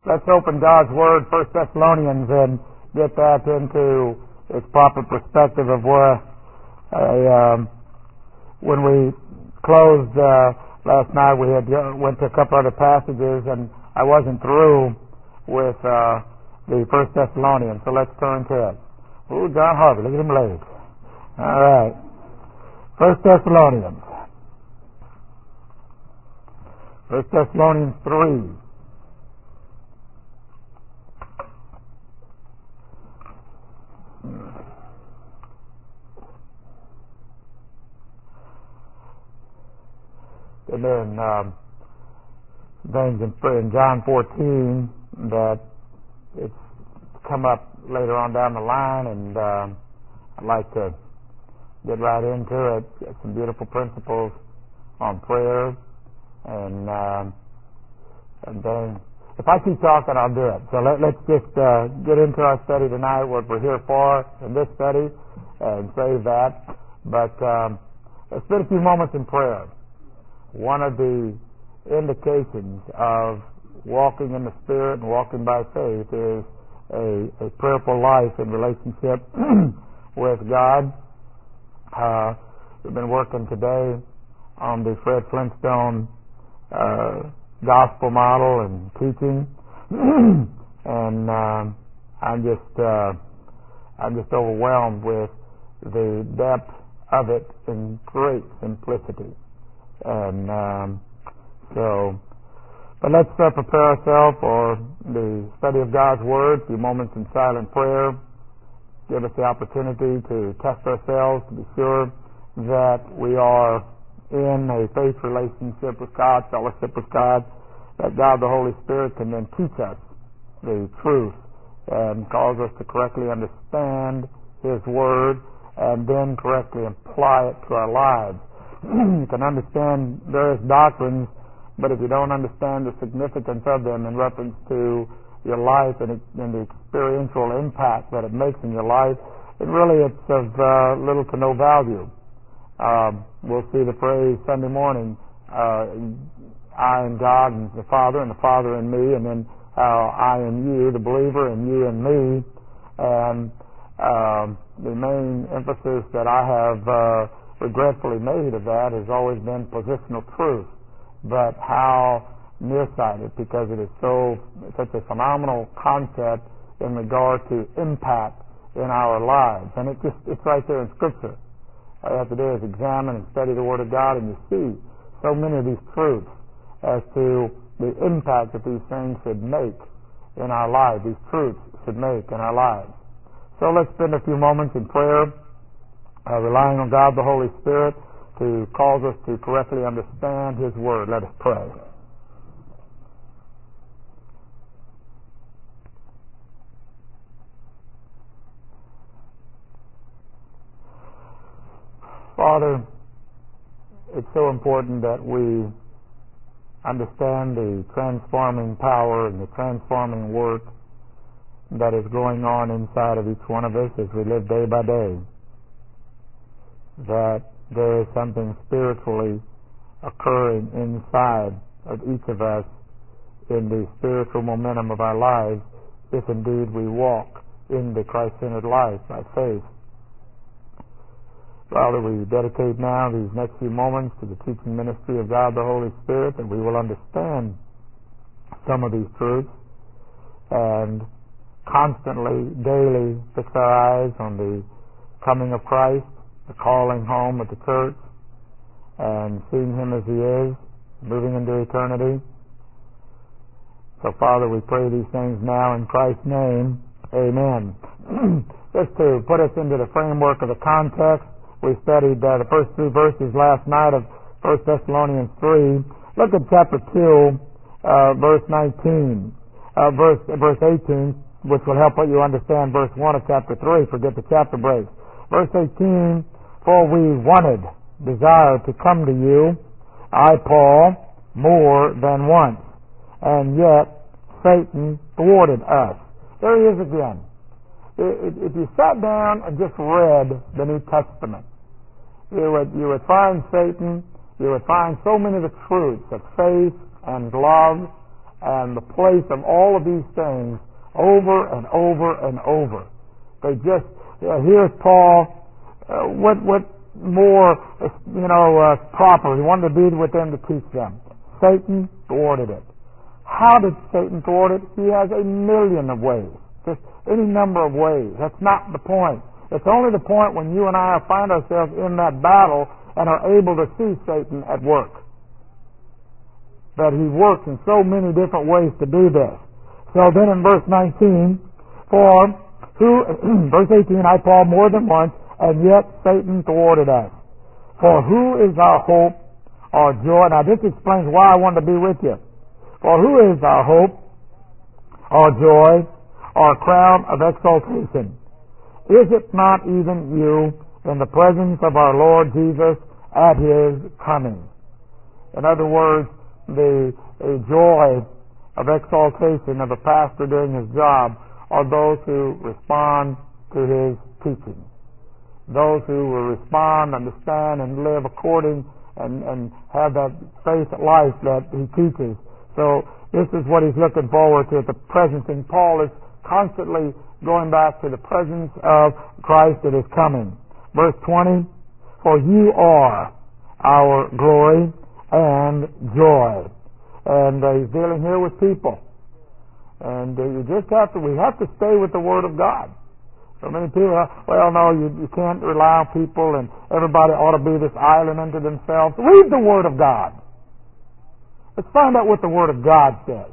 Let's open God's Word, 1 Thessalonians, and get that into its proper perspective of where when we closed last night, we had went to a couple other passages, and I wasn't through with the 1 Thessalonians, so let's turn to it. Ooh, John Harvey, look at him legs. All right. 1 Thessalonians. 1 Thessalonians 3. And then things in John 14 that it's come up later on down the line, and I'd like to get right into it. Some beautiful principles on prayer, and then if I keep talking, I'll do it. So let's just get into our study tonight, what we're here for in this study, and save that. But let's spend a few moments in prayer. One of the indications of walking in the Spirit and walking by faith is a prayerful life in relationship with God. We've been working today on the Fred Flintstone gospel model and teaching, and I'm just overwhelmed with the depth of it in great simplicity. And but let's prepare ourselves for the study of God's Word. A few moments in silent prayer give us the opportunity to test ourselves, to be sure that we are in a faith relationship with God, fellowship with God, that God the Holy Spirit can then teach us the truth and cause us to correctly understand His Word and then correctly apply it to our lives. You can understand various doctrines, but if you don't understand the significance of them in reference to your life and the experiential impact that it makes in your life, it's of little to no value. We'll see the phrase Sunday morning, I and God and the Father in me, and then I and you, the believer, and you and me. And the main emphasis that I have regretfully made of that has always been positional truth, but how nearsighted, because it is such a phenomenal concept in regard to impact in our lives. And it's right there in Scripture. All you have to do is examine and study the Word of God, and you see so many of these truths as to the impact that these things should make in our lives, these truths should make in our lives. So let's spend a few moments in prayer, relying on God the Holy Spirit to cause us to correctly understand His Word. Let us pray. Father, it's so important that we understand the transforming power and the transforming work that is going on inside of each one of us as we live day by day. That there is something spiritually occurring inside of each of us in the spiritual momentum of our lives, if indeed we walk in the Christ-centered life by faith. Father, we dedicate now these next few moments to the teaching ministry of God the Holy Spirit, that we will understand some of these truths and constantly, daily fix our eyes on the coming of Christ, the calling home of the church, and seeing Him as He is, moving into eternity. So, Father, we pray these things now in Christ's name. Amen. Just to put us into the framework of the context, we studied the first 3 verses last night of 1 Thessalonians 3. Look at chapter 2, verse 19, verse 18, which will help you understand verse 1 of chapter 3. Forget the chapter breaks. Verse 18, for we desired to come to you, I, Paul, more than once, and yet Satan thwarted us. There he is again. If you sat down and just read the New Testament, you would find Satan, you would find so many of the truths of faith and love and the place of all of these things over and over and over. They just, here's Paul, what more, proper. He wanted to be with them to teach them. Satan thwarted it. How did Satan thwart it? He has a million of ways. Just any number of ways. That's not the point. It's only the point when you and I find ourselves in that battle and are able to see Satan at work. That he works in so many different ways to do this. So then in verse 19, verse 18, I, Paul, more than once, and yet Satan thwarted us. For who is our hope, our joy? Now this explains why I wanted to be with you. For who is our hope, our joy, our crown of exaltation? Is it not even you in the presence of our Lord Jesus at His coming? In other words, the joy of exaltation of a pastor doing his job are those who respond to his teaching. Those who will respond, understand, and live according and have that faith life that he teaches. So this is what he's looking forward to, the presence. And Paul is constantly going back to the presence of Christ that is coming. Verse 20, for you are our glory and joy. And he's dealing here with people. And we have to stay with the Word of God. So many people, well, no, you can't rely on people, and everybody ought to be this island unto themselves. Read the Word of God. Let's find out what the Word of God says.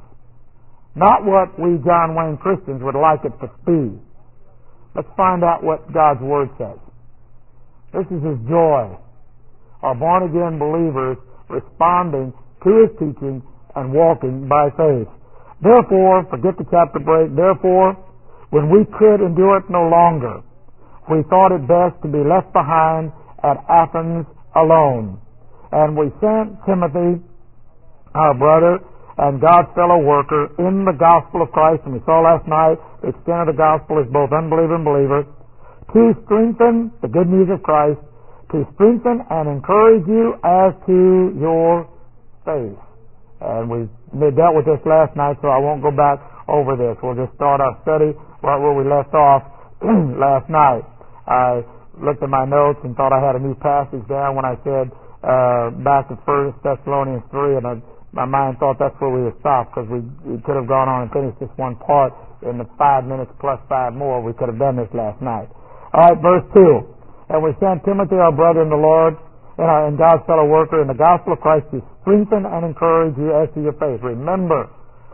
Not what we John Wayne Christians would like it to be. Let's find out what God's Word says. This is His joy. Our born-again believers responding to His teaching and walking by faith. Therefore, forget the chapter break, therefore, when we could endure it no longer, we thought it best to be left behind at Athens alone. And we sent Timothy, our brother and God's fellow worker, in the gospel of Christ, and we saw last night the extent of the gospel is both unbeliever and believer, to strengthen the good news of Christ, to strengthen and encourage you as to your faith. And we dealt with this last night, so I won't go back over this. We'll just start our study right where we left off last night. I looked at my notes and thought I had a new passage down when I said back to 1 Thessalonians 3, and my mind thought that's where we would stop, because we could have gone on and finished this one part in the 5 minutes plus 5 more. We could have done this last night. All right, verse 2. And we sent Timothy, our brother in the Lord, and God's fellow worker in the gospel of Christ, to strengthen and encourage you as to your faith. Remember,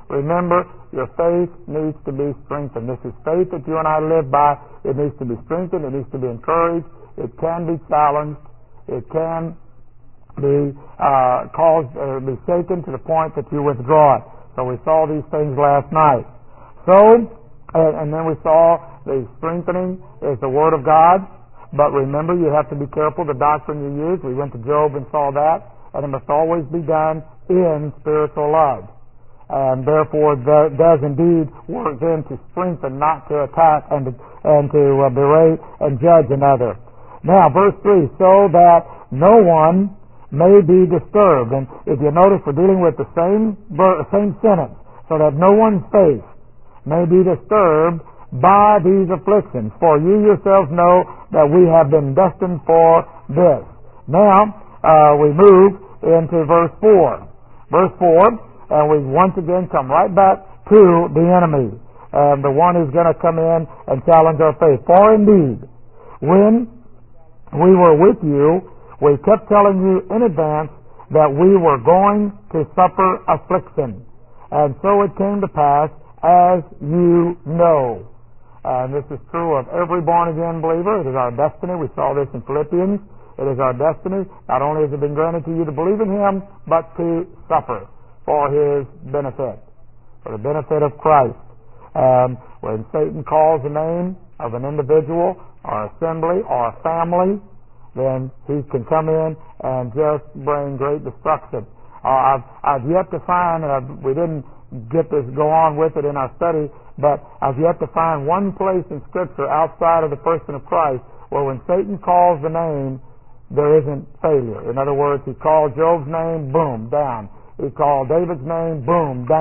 your faith needs to be strengthened. This is faith that you and I live by. It needs to be strengthened. It needs to be encouraged. It can be challenged. It can be be shaken to the point that you withdraw it. So we saw these things last night. So, and then we saw the strengthening is the Word of God. But remember, you have to be careful the doctrine you use. We went to Job and saw that. And it must always be done in spiritual love. And therefore, that does indeed work then to strengthen, not to attack and to berate and judge another. Now, verse 3, so that no one may be disturbed. And if you notice, we're dealing with the same sentence. So that no one's faith may be disturbed by these afflictions. For you yourselves know that we have been destined for this. Now, we move into verse 4. Verse 4, and we once again come right back to the enemy, the one who's going to come in and challenge our faith. For indeed, when we were with you, we kept telling you in advance that we were going to suffer affliction. And so it came to pass, as you know. And this is true of every born-again believer. It is our destiny. We saw this in Philippians. It is our destiny. Not only has it been granted to you to believe in Him, but to suffer for His benefit, for the benefit of Christ. When Satan calls the name of an individual or assembly or a family, then he can come in and just bring great destruction. I've yet to find, we didn't go on with it in our study, but I've yet to find one place in Scripture outside of the person of Christ where when Satan calls the name, there isn't failure. In other words, he called Job's name, boom, down. He called David's name, boom, down.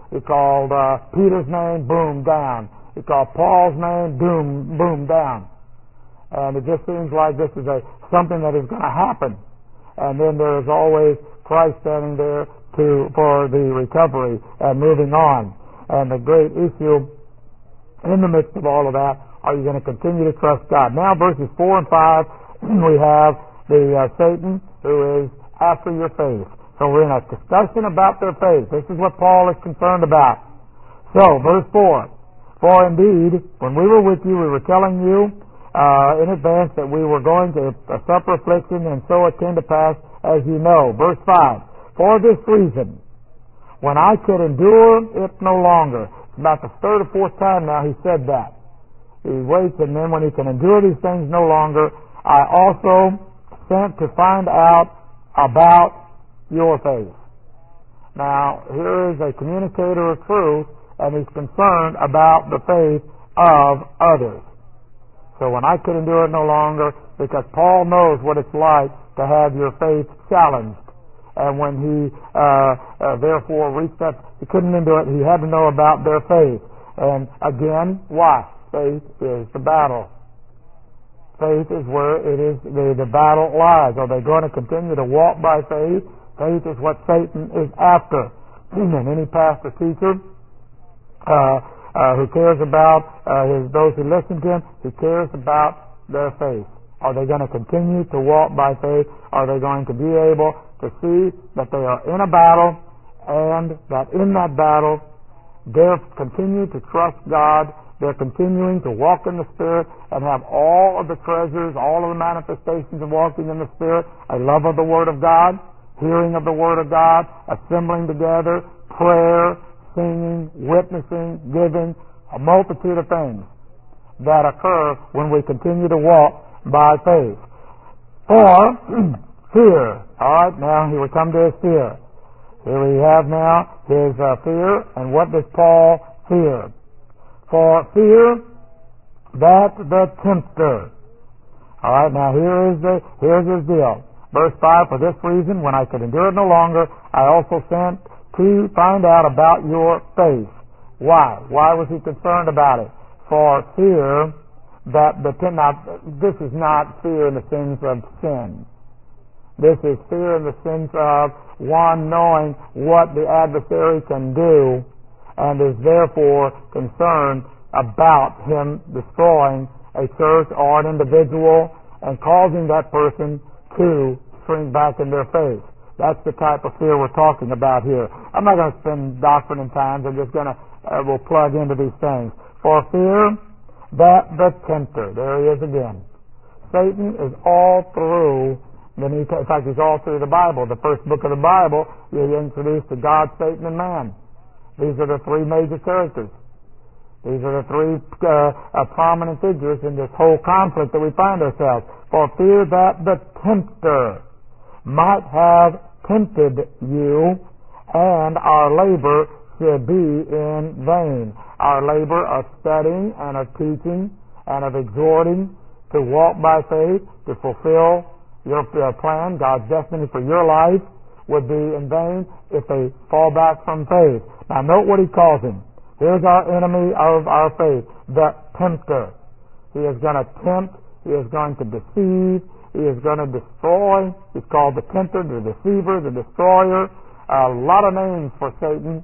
He called Peter's name, boom, down. He called Paul's name, boom, down. And it just seems like this is something that is going to happen. And then there is always Christ standing there for the recovery and moving on. And the great issue in the midst of all of that, are you going to continue to trust God? Now verses 4 and 5, we have the Satan who is after your faith. So we're in a discussion about their faith. This is what Paul is concerned about. So, verse 4, for indeed, when we were with you, we were telling you in advance that we were going to suffer affliction, and so it came to pass as you know. Verse 5, for this reason, when I could endure it no longer. It's about the third or fourth time now he said that. He waits, and then when he can endure these things no longer, I also sent to find out about your faith. Now, here is a communicator of truth, and he's concerned about the faith of others. So when I could endure it no longer, because Paul knows what it's like to have your faith challenged. And when he therefore reached that, he couldn't endure it, he had to know about their faith. And again, why? Faith is the battle. Faith is where it is the battle lies. Are they going to continue to walk by faith? Faith is what Satan is after. And any pastor teacher who cares about those who listen to him, he cares about their faith. Are they going to continue to walk by faith? Are they going to be able to see that they are in a battle, and that in that battle they're continuing to trust God, they're continuing to walk in the Spirit and have all of the treasures, all of the manifestations of walking in the Spirit, a love of the Word of God, hearing of the Word of God, assembling together, prayer, singing, witnessing, giving, a multitude of things that occur when we continue to walk by faith. Or fear. All right, now he will come to his fear. Here we have now his fear, and what does Paul fear? For fear that the tempter. All right, now here's his deal. Verse 5, for this reason, when I could endure it no longer, I also sent to find out about your faith. Why? Why was he concerned about it? For fear that the tempter. Now, this is not fear in the sense of sin. This is fear in the sense of one knowing what the adversary can do, and is therefore concerned about him destroying a church or an individual and causing that person to shrink back in their faith. That's the type of fear we're talking about here. I'm not going to spend doctrine and times. I'm just going to we'll plug into these things. For fear that the tempter. There he is again. Satan is all through. In fact, he's all through the Bible. The first book of the Bible, you're introduced to God, Satan, and man. These are the three major characters. These are the three prominent figures in this whole conflict that we find ourselves. For fear that the tempter might have tempted you, and our labor should be in vain. Our labor of studying and of teaching and of exhorting to walk by faith, to fulfill your plan, God's destiny for your life, would be in vain if they fall back from faith. Now note what he calls him. Here's our enemy of our faith, the tempter. He is going to tempt, he is going to deceive, he is going to destroy. He's called the tempter, the deceiver, the destroyer. A lot of names for Satan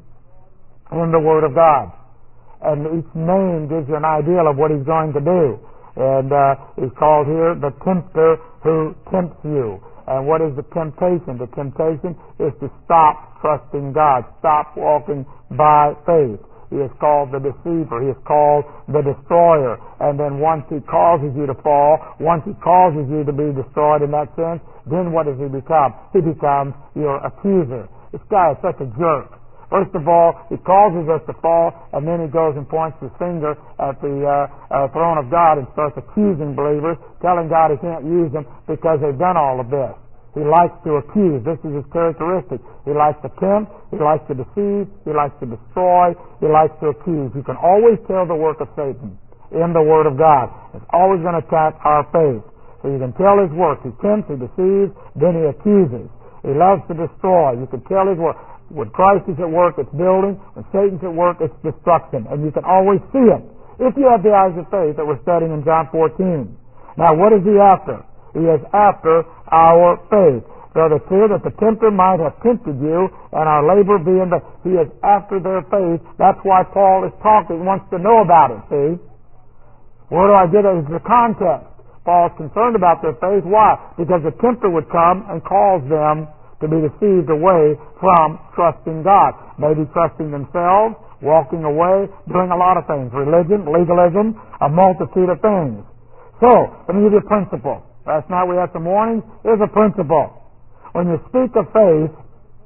in the Word of God. And each name gives you an idea of what he's going to do. And he's called here the tempter who tempts you. And what is the temptation? The temptation is to stop trusting God, stop walking by faith. He is called the deceiver. He is called the destroyer. And then once he causes you to fall, once he causes you to be destroyed in that sense, then what does he become? He becomes your accuser. This guy is such a jerk. First of all, he causes us to fall, and then he goes and points his finger at the throne of God and starts accusing believers, telling God he can't use them because they've done all of this. He likes to accuse. This is his characteristic. He likes to tempt. He likes to deceive. He likes to destroy. He likes to accuse. You can always tell the work of Satan in the Word of God. It's always going to attack our faith. So you can tell his work. He tempts, he deceives, then he accuses. He loves to destroy. You can tell his work. When Christ is at work, it's building. When Satan's at work, it's destruction. And you can always see it if you have the eyes of faith that we're studying in John 14. Now, what is he after? He is after our faith. So it's clear that the tempter might have tempted you, and our labor being that he is after their faith. That's why Paul is talking, wants to know about it, see? Where do I get it? It's the context. Paul's concerned about their faith. Why? Because the tempter would come and cause them to be deceived away from trusting God. Maybe trusting themselves, walking away, doing a lot of things. Religion, legalism, a multitude of things. So, let me give you a principle. Last night we had some warnings. Here's a principle. When you speak of faith,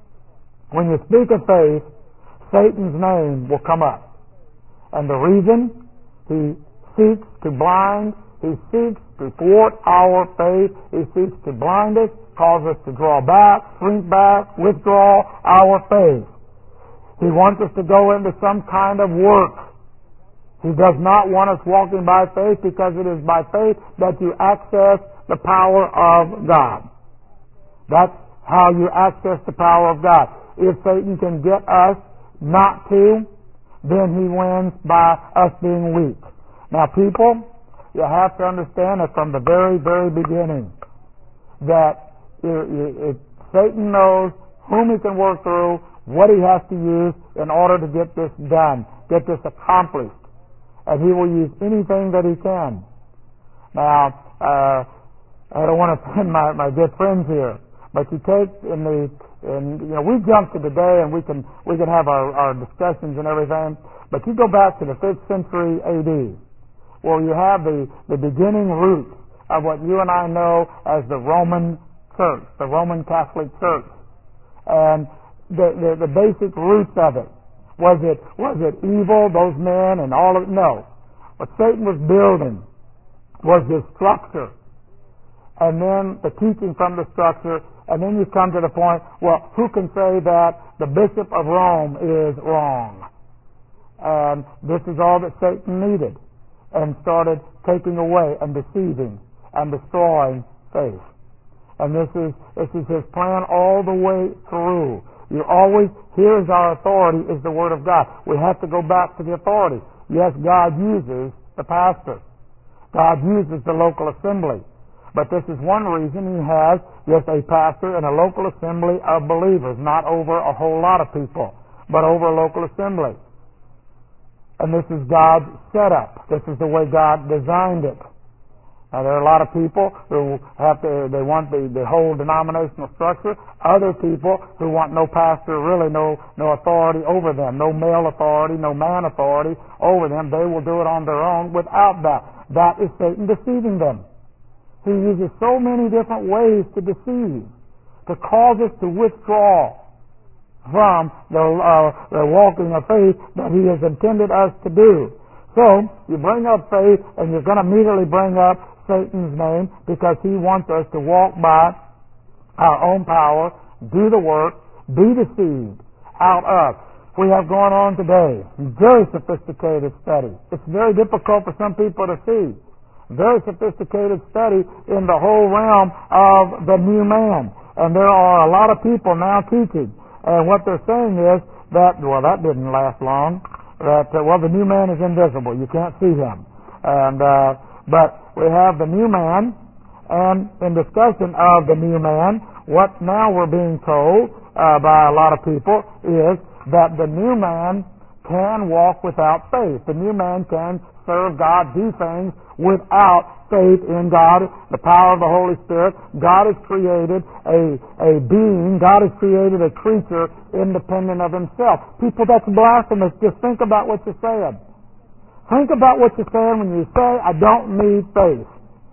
Satan's name will come up. And the reason he seeks to blind, he seeks to thwart our faith, he seeks to blind us, cause us to draw back, shrink back, withdraw our faith. He wants us to go into some kind of work. He does not want us walking by faith, because it is by faith that you access the power of God. That's how you access the power of God. If Satan can get us not to, then he wins by us being weak. Now, people, you have to understand that from the very, very beginning, that Satan knows whom he can work through, what he has to use in order to get this done, get this accomplished. And he will use anything that he can. Now, I don't want to offend my good friends here, but you take we jump to today, and we can have our discussions and everything. But you go back to the 5th century A.D., where you have the beginning roots of what you and I know as the Roman Church, the Roman Catholic Church, and the basic roots of it. Was it evil, those men and all of it? No. What Satan was building was this structure, and then the teaching from the structure, and then you come to the point, well, who can say that the Bishop of Rome is wrong? And this is all that Satan needed, and started taking away and deceiving and destroying faith. And this is his plan all the way through. You always, here's our authority, is the Word of God. We have to go back to the authority. Yes, God uses the pastor. God uses the local assembly. But this is one reason he has just a pastor and a local assembly of believers, not over a whole lot of people, but over a local assembly. And this is God's setup. This is the way God designed it. Now, there are a lot of people who they want the whole denominational structure. Other people who want no pastor, really no authority over them, no male authority, no man authority over them. They will do it on their own without that. That is Satan deceiving them. He uses so many different ways to deceive, to cause us to withdraw from the walking of faith that he has intended us to do. So, you bring up faith, and you're going to immediately bring up Satan's name, because he wants us to walk by our own power, do the work, be deceived out of. We have going on today very sophisticated study. It's very difficult for some people to see. Very sophisticated study in the whole realm of the new man. And there are a lot of people now teaching. And what they're saying is that, well, that didn't last long, that, the new man is invisible. You can't see him. And, but we have the new man, and in discussion of the new man, what now we're being told by a lot of people is that the new man can walk without faith. The new man can serve God, do things without faith in God, the power of the Holy Spirit. God has created a being, God has created a creature independent of himself. People, that's blasphemous. Just think about what you're saying. Think about what you're saying when you say, I don't need faith.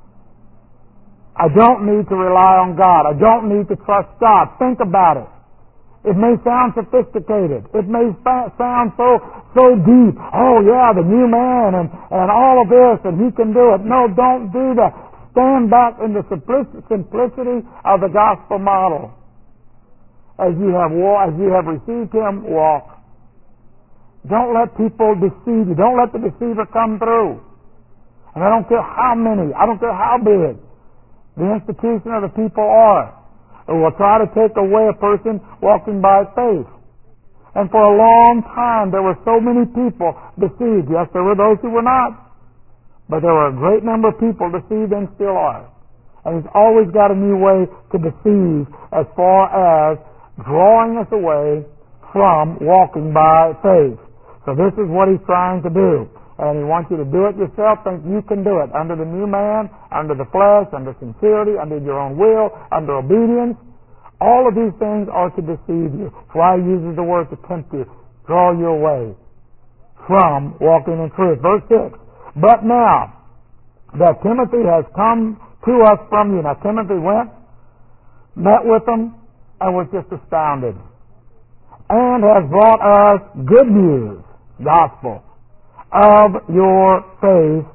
I don't need to rely on God. I don't need to trust God. Think about it. It may sound sophisticated. It may sound so deep. Oh yeah, the new man and all of this, and he can do it. No, don't do that. Stand back in the simplicity of the gospel model. As you have received him, walk. Don't let people deceive you. Don't let the deceiver come through. And I don't care how many, I don't care how big the institution or the people are, who will try to take away a person walking by faith. And for a long time there were so many people deceived. Yes, there were those who were not. But there were a great number of people deceived and still are. And he's always got a new way to deceive as far as drawing us away from walking by faith. So this is what he's trying to do. And he wants you to do it yourself, think you can do it. Under the new man, under the flesh, under sincerity, under your own will, under obedience. All of these things are to deceive you. That's why he uses the word to tempt you, draw you away from walking in truth. Verse 6. But now that Timothy has come to us from you. Now Timothy went, met with them, and was just astounded. And has brought us good news, gospel, of your faith,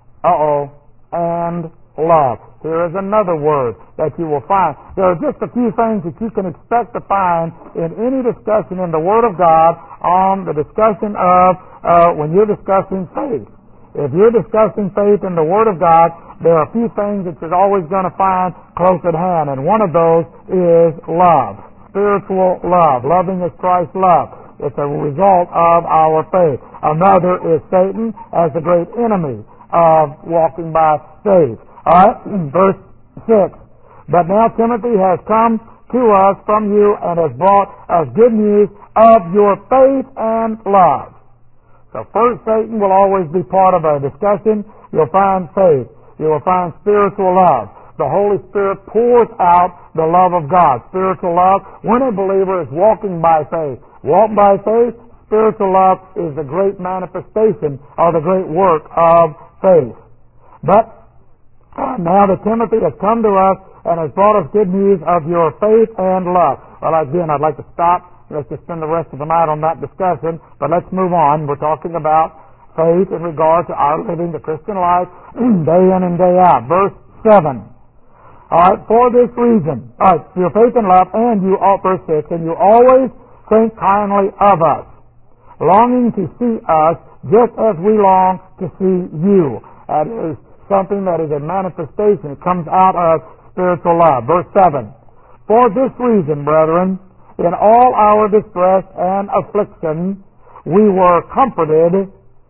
and love. Here is another word that you will find. There are just a few things that you can expect to find in any discussion in the Word of God on the discussion of when you're discussing faith. If you're discussing faith in the Word of God, there are a few things that you're always going to find close at hand, and one of those is love. Spiritual love. Loving as Christ loved. It's a result of our faith. Another is Satan as the great enemy of walking by faith. All right, verse 6. But now Timothy has come to us from you and has brought us good news of your faith and love. So first, Satan will always be part of a discussion. You'll find faith. You will find spiritual love. The Holy Spirit pours out the love of God. Spiritual love, when a believer is walking by faith. Walk by faith, spiritual love is the great manifestation or the great work of faith. But now that Timothy has come to us and has brought us good news of your faith and love. Well, again, I'd like to stop. Let's just spend the rest of the night on that discussion, but let's move on. We're talking about faith in regard to our living the Christian life day in and day out. Verse 7. All right, for this reason, your faith and love, and you, verse 6, and you always think kindly of us, longing to see us just as we long to see you. That is something that is a manifestation. It comes out of spiritual love. Verse 7. For this reason, brethren, in all our distress and affliction, we were comforted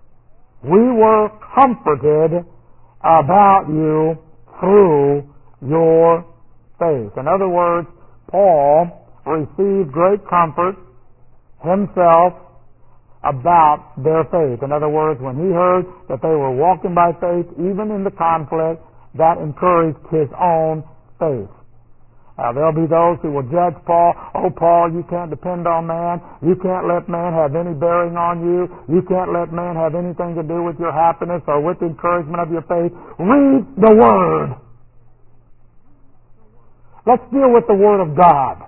about you through your faith. In other words, Paul received great comfort himself about their faith. In other words, when he heard that they were walking by faith, even in the conflict, that encouraged his own faith. There'll be those who will judge Paul. Oh, Paul, you can't depend on man. You can't let man have any bearing on you. You can't let man have anything to do with your happiness or with the encouragement of your faith. Read the Word. Let's deal with the Word of God.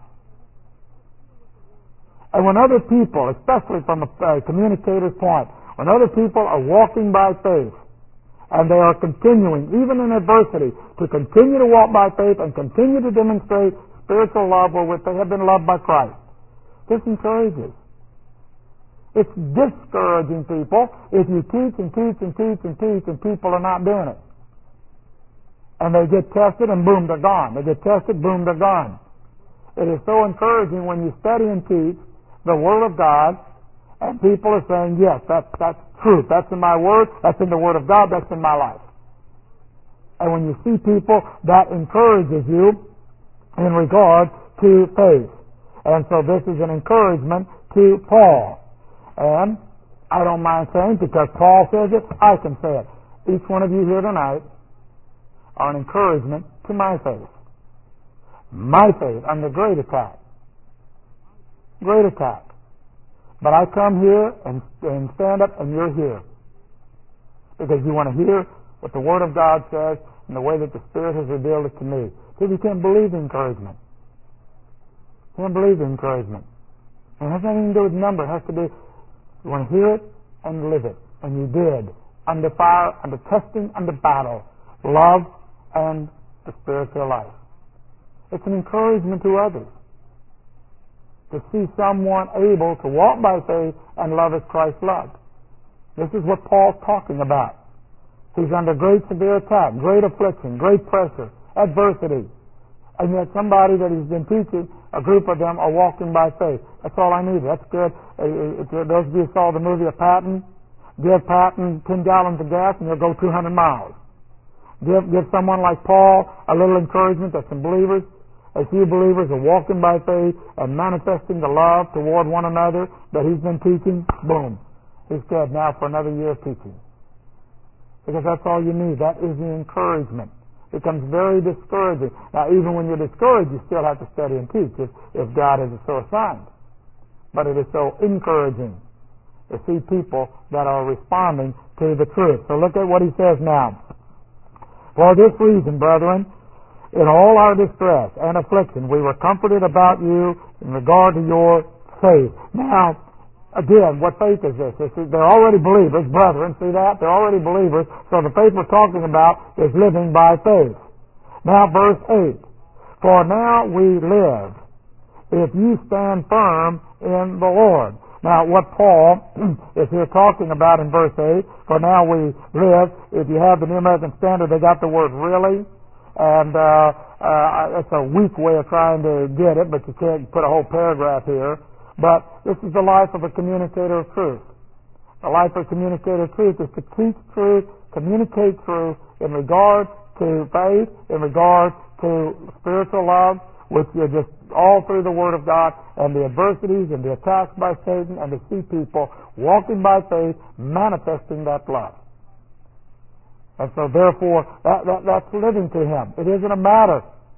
And when other people, especially from a communicator's point, when other people are walking by faith, and they are continuing, even in adversity, to continue to walk by faith and continue to demonstrate spiritual love wherewith they have been loved by Christ. This encourages. It's discouraging people if you teach and teach and teach and teach and people are not doing it. And they get tested and boom, they're gone. They get tested, boom, they're gone. It is so encouraging when you study and teach the Word of God and people are saying, yes, that's truth. That's in my Word. That's in the Word of God. That's in my life. And when you see people, that encourages you in regard to faith. And so this is an encouragement to Paul. And I don't mind saying, because Paul says it, I can say it. Each one of you here tonight are an encouragement to my faith. My faith under great attack. Great attack. But I come here and stand up and you're here. Because you want to hear what the Word of God says and the way that the Spirit has revealed it to me. Because you can't believe the encouragement. You can't believe the encouragement. And it has nothing to do with number. It has to do, you want to hear it and live it. And you did. Under fire, under testing, under battle. Love and the spiritual life. It's an encouragement to others. To see someone able to walk by faith and love as Christ loved. This is what Paul's talking about. He's under great severe attack, great affliction, great pressure, adversity. And yet somebody that he's been teaching, a group of them are walking by faith. That's all I need. That's good. Those of you who saw the movie of Patton, give Patton 10 gallons of gas and he'll go 200 miles. Give someone like Paul a little encouragement that some believers, a few believers are walking by faith and manifesting the love toward one another that he's been teaching. Boom. He's dead now for another year of teaching. Because that's all you need. That is the encouragement. It becomes very discouraging. Now, even when you're discouraged, you still have to study and teach if God has so assigned. But it is so encouraging to see people that are responding to the truth. So look at what he says now. For this reason, brethren, in all our distress and affliction, we were comforted about you in regard to your faith. Now, again, what faith is this? They're already believers, brethren, see that? They're already believers, so the faith we're talking about is living by faith. Now, verse 8. For now we live, if you stand firm in the Lord. Now, what Paul is here talking about in verse 8, for now we live, if you have the New American Standard, they got the word really, and it's a weak way of trying to get it, but you can't put a whole paragraph here. But this is the life of a communicator of truth. The life of a communicator of truth is to teach truth, communicate truth in regard to faith, in regard to spiritual love, which is just all through the Word of God, and the adversities and the attacks by Satan, and to see people walking by faith, manifesting that love. And so therefore, that's living to him. It isn't a matter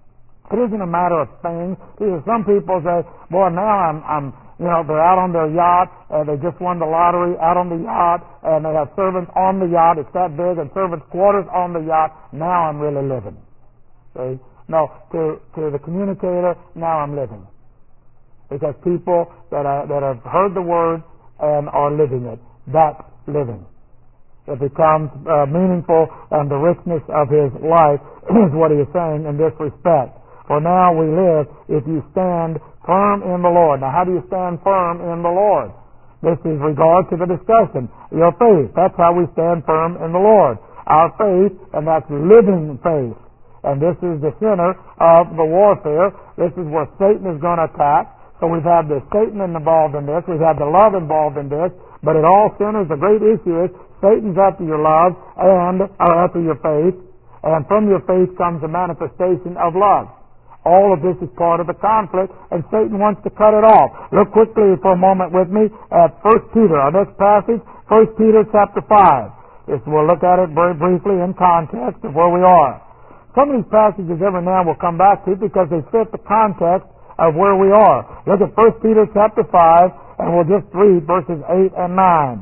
of things. Some people say, boy, now I'm they're out on their yacht, and they just won the lottery out on the yacht, and they have servants on the yacht. It's that big, and servants' quarters on the yacht. Now I'm really living. See? No, to the communicator, now I'm living. Because people that have heard the Word and are living it, that's living. It becomes meaningful, and the richness of his life is what he is saying in this respect. For now we live if you stand firm in the Lord. Now, how do you stand firm in the Lord? This is regard to the discussion. Your faith. That's how we stand firm in the Lord. Our faith, and that's living faith. And this is the center of the warfare. This is where Satan is going to attack. So we've had the Satan involved in this. We've had the love involved in this. But it all centers, the great issue is Satan's after your love and after your faith. And from your faith comes a manifestation of love. All of this is part of the conflict, and Satan wants to cut it off. Look quickly for a moment with me at 1 Peter, our next passage, 1 Peter chapter 5. We'll look at it very briefly in context of where we are. Some of these passages every now we'll come back to because they fit the context of where we are. Look at 1 Peter chapter 5, and we'll just read verses 8 and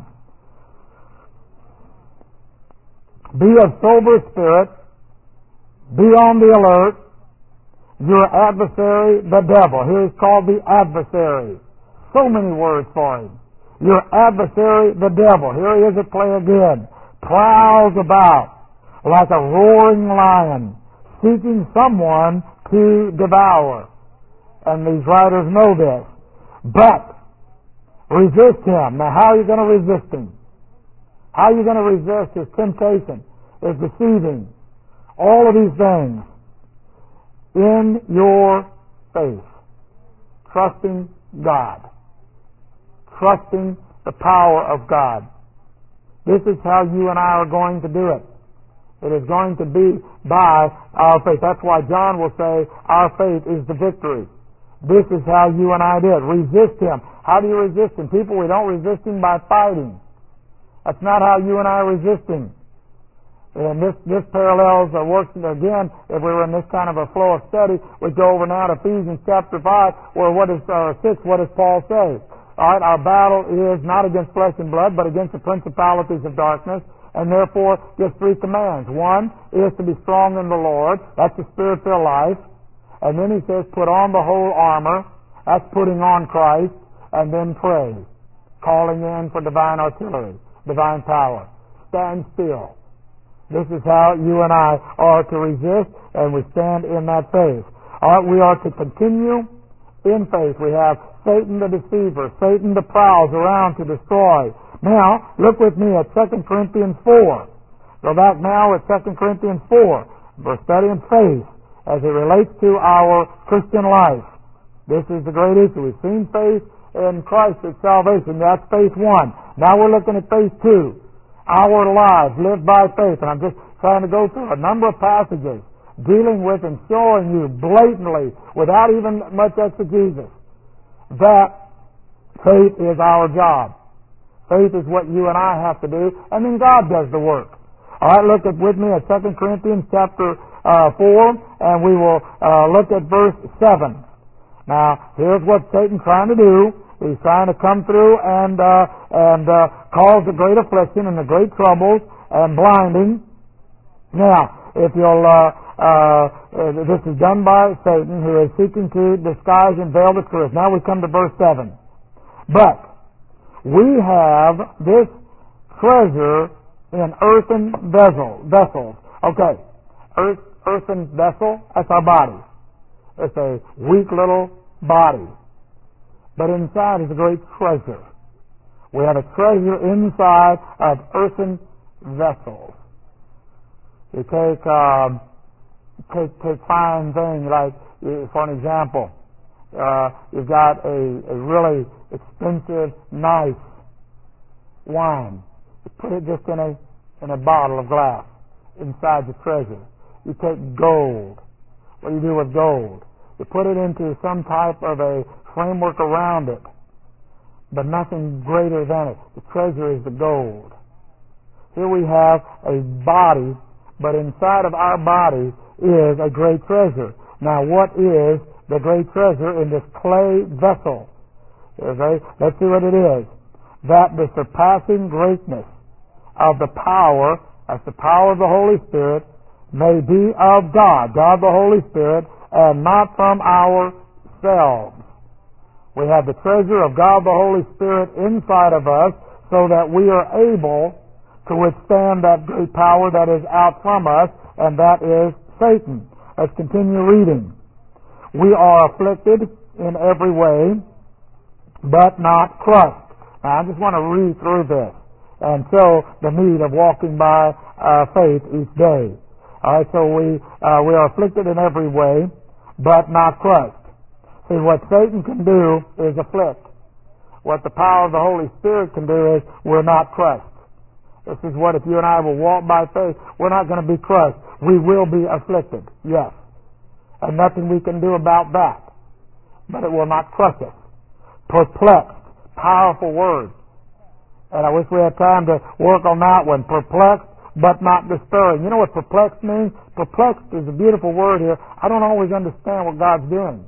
9. Be of sober spirit, be on the alert. Your adversary, the devil. Here he's called the adversary. So many words for him. Your adversary, the devil. Here he is at play again. Prowls about like a roaring lion, seeking someone to devour. And these writers know this. But resist him. Now, how are you going to resist him? How are you going to resist his temptation, his deceiving? All of these things. In your faith, trusting God, trusting the power of God. This is how you and I are going to do it. It is going to be by our faith. That's why John will say, our faith is the victory. This is how you and I did. Resist him. How do you resist him? People, we don't resist him by fighting. That's not how you and I are resisting. And this parallels works again. If we were in this kind of a flow of study, we go over now to Ephesians chapter 5, where 6, what does Paul say? All right, our battle is not against flesh and blood, but against the principalities of darkness, and therefore gives 3 commands. One is to be strong in the Lord. That's the spirit-filled life. And then he says, put on the whole armor. That's putting on Christ. And then pray, calling in for divine artillery, divine power. Stand still. This is how you and I are to resist, and we stand in that faith. We are to continue in faith. We have Satan the deceiver, Satan the prowls around to destroy. Now, look with me at 2 Corinthians 4. Go back now at 2 Corinthians 4. We're studying faith as it relates to our Christian life. This is the great issue. We've seen faith in Christ at salvation. That's faith 1. Now we're looking at faith 2. Our lives lived by faith. And I'm just trying to go through a number of passages dealing with and showing you blatantly, without even much exegesis, that faith is our job. Faith is what you and I have to do, and then God does the work. All right, look with me at 2 Corinthians chapter 4, and we will look at verse 7. Now, here's what Satan's trying to do. He's trying to come through and cause the great affliction and the great troubles and blinding. Now, if you'll, this is done by Satan, who is seeking to disguise and veil the truth. Now we come to verse 7. But we have this treasure in earthen vessels. Okay, earthen vessel, that's our body. It's a weak little body. But inside is a great treasure. We have a treasure inside of earthen vessels. You take fine things like, for an example, you've got a really expensive, nice wine. You put it just in a bottle of glass inside the treasure. You take gold. What do you do with gold? You put it into some type of a framework around it, but nothing greater than it. The treasure is the gold. Here we have a body, but inside of our body is a great treasure. Now, what is the great treasure in this clay vessel? Okay, let's see what it is. That the surpassing greatness of the power, that's the power of the Holy Spirit, may be of God, God the Holy Spirit, and not from ourselves. We have the treasure of God the Holy Spirit inside of us so that we are able to withstand that great power that is out from us, and that is Satan. Let's continue reading. We are afflicted in every way, but not crushed. Now, I just want to read through this and show the need of walking by faith each day. All right, so we are afflicted in every way, but not crushed. See, what Satan can do is afflict. What the power of the Holy Spirit can do is we're not crushed. This is what, if you and I will walk by faith, we're not going to be crushed. We will be afflicted, yes. And nothing we can do about that. But it will not crush us. Perplexed, powerful word. And I wish we had time to work on that one. Perplexed, but not despairing. You know what perplexed means? Perplexed is a beautiful word here. I don't always understand what God's doing.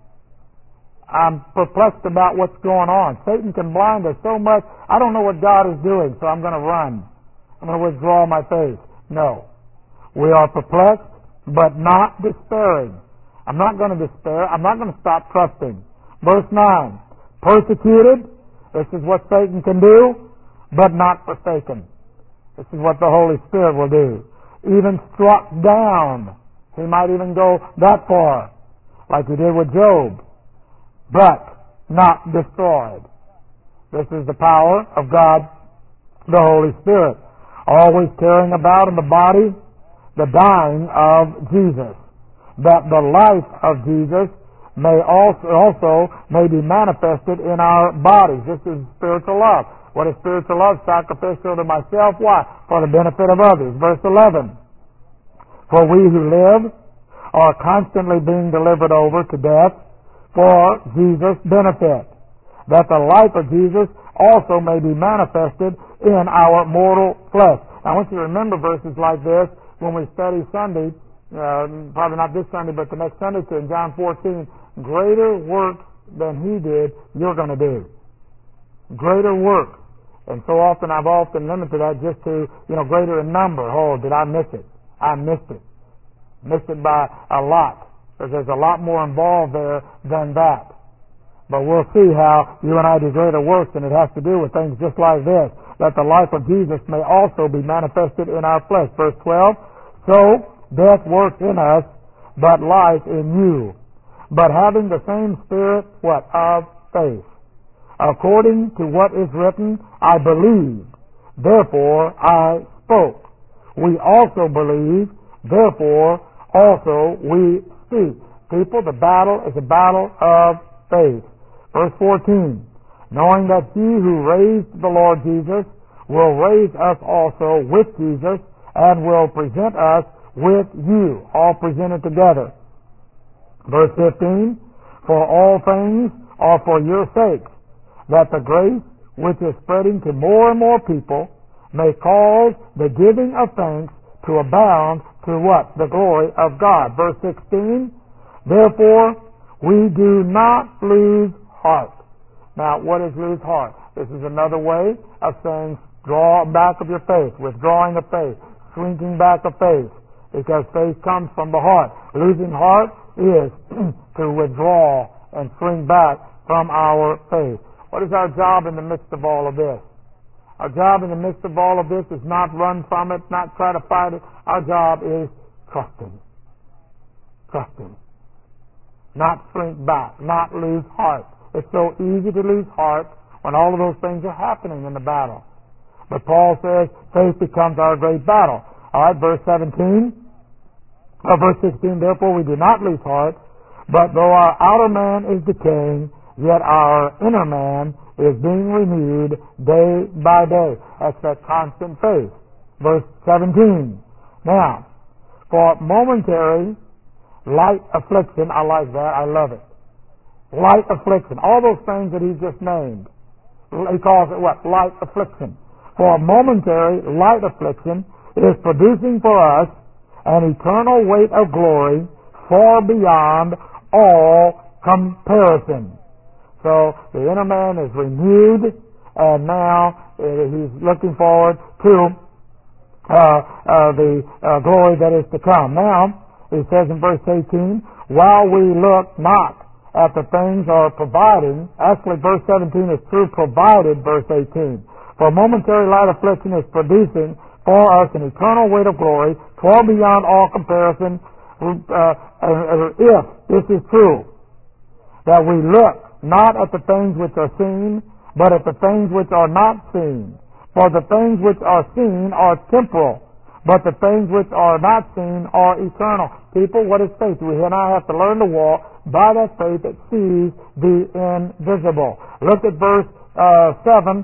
I'm perplexed about what's going on. Satan can blind us so much. I don't know what God is doing, so I'm going to run. I'm going to withdraw my faith. No. We are perplexed, but not despairing. I'm not going to despair. I'm not going to stop trusting. Verse 9. Persecuted. This is what Satan can do, but not forsaken. This is what the Holy Spirit will do. Even struck down. He might even go that far, like he did with Job. But not destroyed. This is the power of God, the Holy Spirit, always carrying about in the body the dying of Jesus, that the life of Jesus may also may be manifested in our bodies. This is spiritual love. What is spiritual love? Sacrificial to myself. Why? For the benefit of others. Verse 11. For we who live are constantly being delivered over to death for Jesus' benefit, that the life of Jesus also may be manifested in our mortal flesh. Now, I want you to remember verses like this when we study Sunday, probably not this Sunday, but the next Sunday too, in John 14. Greater works than he did, you're going to do. Greater works. And so often, I've often limited that just to, greater in number. Oh, did I miss it? I missed it. Missed it by a lot. Because there's a lot more involved there than that. But we'll see how you and I do greater works, and it has to do with things just like this, that the life of Jesus may also be manifested in our flesh. Verse 12, so death works in us, but life in you. But having the same spirit, what? Of faith. According to what is written, I believe, therefore I spoke. We also believe, therefore also we speak. People, the battle is a battle of faith. Verse 14, knowing that he who raised the Lord Jesus will raise us also with Jesus and will present us with you, all presented together. Verse 15, for all things are for your sakes, that the grace which is spreading to more and more people may cause the giving of thanks to abound to what? The glory of God. Verse 16, therefore we do not lose heart. Now, what is lose heart? This is another way of saying draw back of your faith, withdrawing of faith, shrinking back of faith, because faith comes from the heart. Losing heart is to withdraw and shrink back from our faith. What is our job in the midst of all of this? Our job in the midst of all of this is not run from it, not try to fight it. Our job is trusting. Trusting. Not shrink back, not lose heart. It's so easy to lose heart when all of those things are happening in the battle. But Paul says faith becomes our great battle. All right, verse 16, therefore we do not lose heart, but though our outer man is decaying, yet our inner man is being renewed day by day. That's that constant faith. Verse 17, now, for momentary light affliction, I like that, I love it. Light affliction. All those things that he just named. He calls it what? Light affliction. For a momentary light affliction is producing for us an eternal weight of glory far beyond all comparison. So the inner man is renewed, and now he's looking forward to the glory that is to come. Now, it says in verse 18, while we look not at the things are providing, actually verse 17 is true provided, verse 18. For momentary light affliction is producing for us an eternal weight of glory, far beyond all comparison, if this is true, that we look not at the things which are seen, but at the things which are not seen. For the things which are seen are temporal, but the things which are not seen are eternal. People, what is faith? We and I have to learn to walk by that faith that sees the invisible. Look at verse 7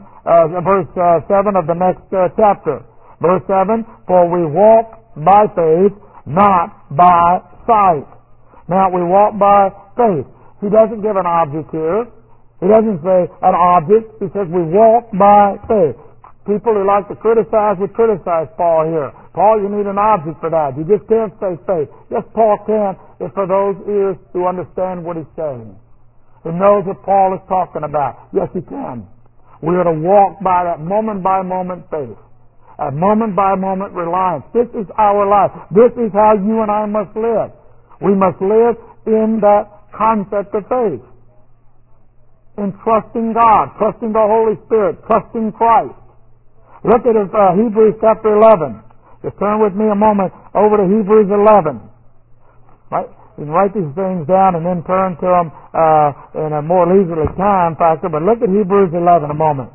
of the next chapter. Verse 7, for we walk by faith, not by sight. Now, we walk by faith. He doesn't give an object here. He doesn't say an object. He says we walk by faith. People who like to criticize would criticize Paul here. Paul, you need an object for that. You just can't say faith. Yes, Paul can, if for those ears who understand what he's saying, who knows what Paul is talking about. Yes, he can. We are to walk by that moment-by-moment faith, a moment-by-moment reliance. This is our life. This is how you and I must live. We must live in that concept of faith, in trusting God, trusting the Holy Spirit, trusting Christ. Look at Hebrews chapter 11. Just turn with me a moment over to Hebrews 11. Right? You can write these things down and then turn to them in a more leisurely time factor. But look at Hebrews 11 a moment.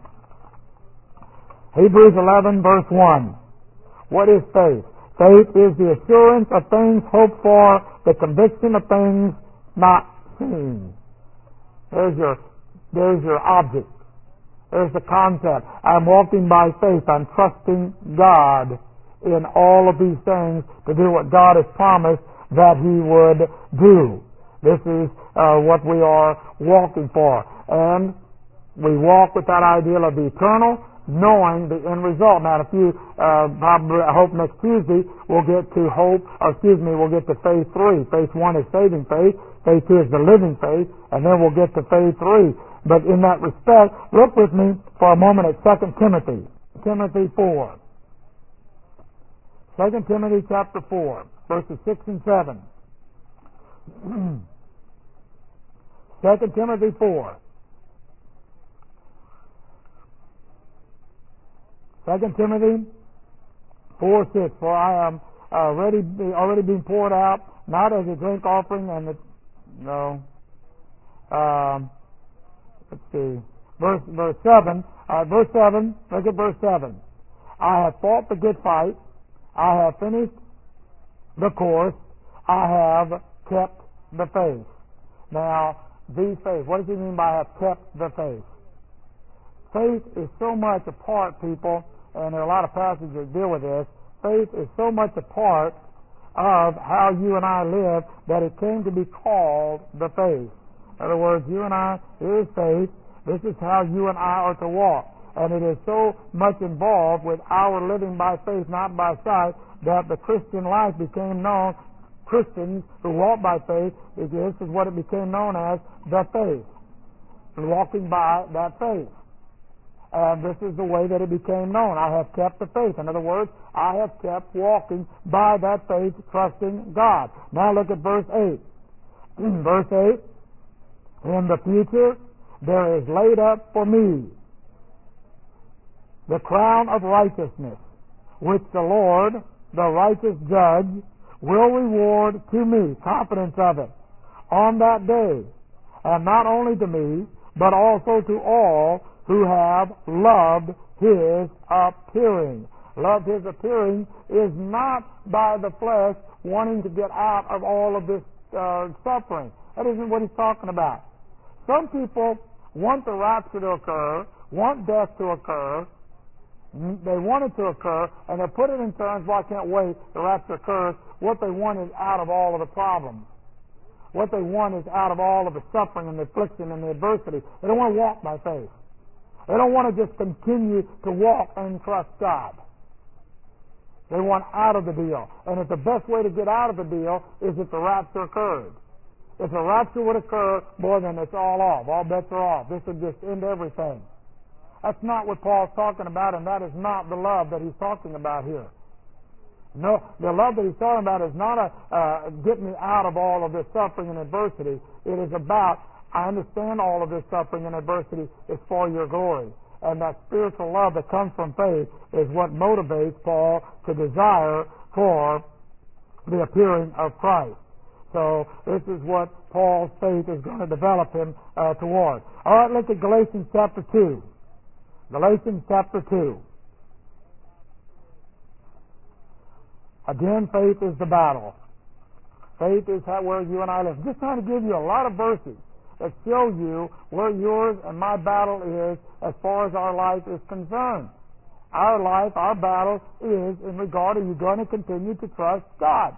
Hebrews 11 verse 1. What is faith? Faith is the assurance of things hoped for, the conviction of things not seen. There's your object. There's the concept. I'm walking by faith. I'm trusting God in all of these things to do what God has promised that He would do. This is what we are walking for. And we walk with that ideal of the eternal, knowing the end result. Now, if you probably, I hope next Tuesday we'll get to we'll get to phase 3. Phase 1 is saving faith. Phase 2 is the living faith. And then we'll get to phase 3. But in that respect, look with me for a moment at 2 Timothy. Timothy 4. 2 Timothy chapter 4, verses 6 and 7. 2 Timothy 4. 2 Timothy 4:6. For I am already being poured out, not as a drink offering, and let's see, verse 7. Verse 7. Look at verse 7. I have fought the good fight. I have finished the course. I have kept the faith. Now, the faith. What does he mean by I have kept the faith? Faith is so much a part, people, and there are a lot of passages that deal with this. Faith is so much a part of how you and I live that it came to be called the faith. In other words, you and I, here is faith. This is how you and I are to walk. And it is so much involved with our living by faith, not by sight, that the Christian life became known. Christians who walk by faith, this is what it became known as, the faith. Walking by that faith. And this is the way that it became known. I have kept the faith. In other words, I have kept walking by that faith, trusting God. Now look at verse 8. Verse 8, in the future there is laid up for me the crown of righteousness, which the Lord, the righteous judge, will reward to me, confidence of it, on that day, and not only to me, but also to all who have loved his appearing. Loved his appearing is not by the flesh wanting to get out of all of this suffering. That isn't what he's talking about. Some people want the rapture to occur, want death to occur. They want it to occur, and they put it in terms, well, I can't wait, the rapture occurs. What they want is out of all of the problems. What they want is out of all of the suffering and the affliction and the adversity. They don't want to walk by faith. They don't want to just continue to walk and trust God. They want out of the deal. And if the best way to get out of the deal is if the rapture occurred. If the rapture would occur, boy, then it's all off. All bets are off. This would just end everything. That's not what Paul's talking about, and that is not the love that he's talking about here. No, the love that he's talking about is not get me out of all of this suffering and adversity. It is about, I understand all of this suffering and adversity is for your glory. And that spiritual love that comes from faith is what motivates Paul to desire for the appearing of Christ. So this is what Paul's faith is going to develop him toward. All right, look at Galatians chapter 2. Galatians chapter 2. Again, faith is the battle. Faith is where you and I live. Just trying to give you a lot of verses that show you where yours and my battle is as far as our life is concerned. Our life, our battle is in regard, are you going to continue to trust God?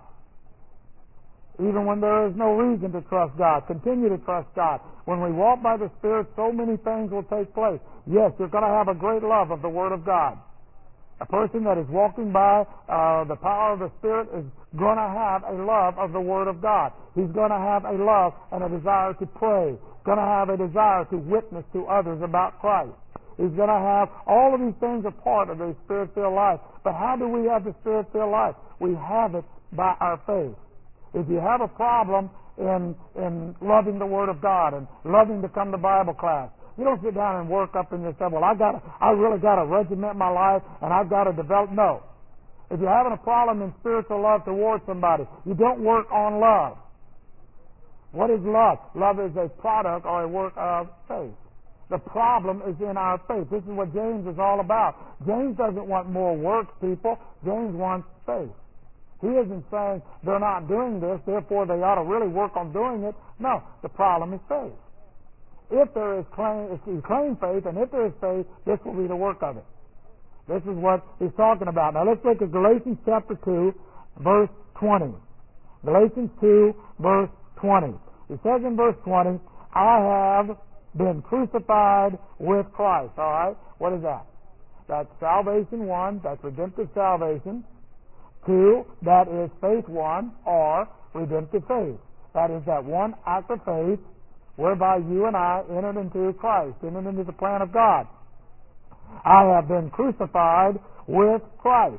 Even when there is no reason to trust God, continue to trust God. When we walk by the Spirit, so many things will take place. Yes, you're going to have a great love of the Word of God. A person that is walking by the power of the Spirit is going to have a love of the Word of God. He's going to have a love and a desire to pray. Going to have a desire to witness to others about Christ. He's going to have all of these things are part of the Spirit-filled life. But how do we have the Spirit-filled life? We have it by our faith. If you have a problem in loving the Word of God and loving to come to Bible class, you don't sit down and work up in yourself, well, I really got to regiment my life and I've got to develop. No. If you're having a problem in spiritual love towards somebody, you don't work on love. What is love? Love is a product or a work of faith. The problem is in our faith. This is what James is all about. James doesn't want more works, people. James wants faith. He isn't saying they're not doing this, therefore they ought to really work on doing it. No, the problem is faith. If you claim faith, and if there is faith, this will be the work of it. This is what he's talking about. Now let's look at Galatians chapter 2, verse 20. Galatians 2, verse 20. It says in verse 20, I have been crucified with Christ. All right? What is that? That's salvation 1, that's redemptive salvation. 2, that is faith 1, or redemptive faith. That is that one act of faith whereby you and I entered into Christ, entered into the plan of God. I have been crucified with Christ.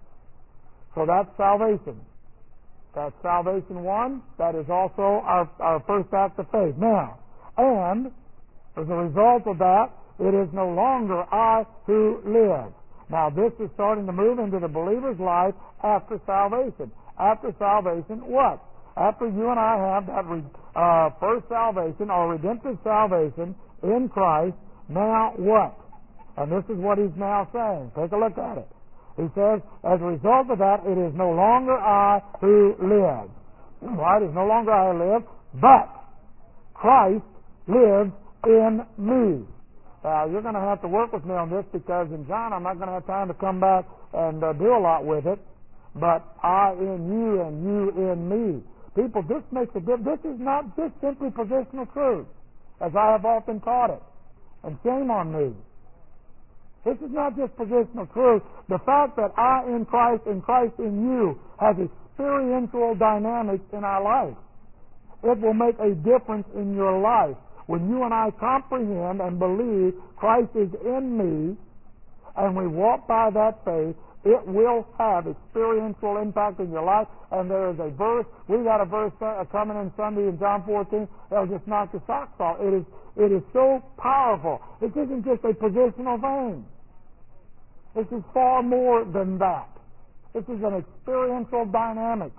So that's salvation. That's salvation 1. That is also our first act of faith. Now, and as a result of that, it is no longer I who live. Now, this is starting to move into the believer's life after salvation. After salvation, what? After you and I have that first salvation or redemptive salvation in Christ, now what? And this is what he's now saying. Take a look at it. He says, as a result of that, it is no longer I who lives, Right? It's no longer I who live, but Christ lives in me. You're going to have to work with me on this, because in John I'm not going to have time to come back and do a lot with it. But I in you and you in me. People, this makes a difference. This is not just simply positional truth, as I have often taught it. And shame on me. This is not just positional truth. The fact that I in Christ and Christ in you has experiential dynamics in our life. It will make a difference in your life. When you and I comprehend and believe Christ is in me, and we walk by that faith, it will have experiential impact in your life. And there is a verse, we got a verse coming in Sunday in John 14, that'll just knock your socks off. It is so powerful. It isn't just a positional thing. This is far more than that. This is an experiential dynamic.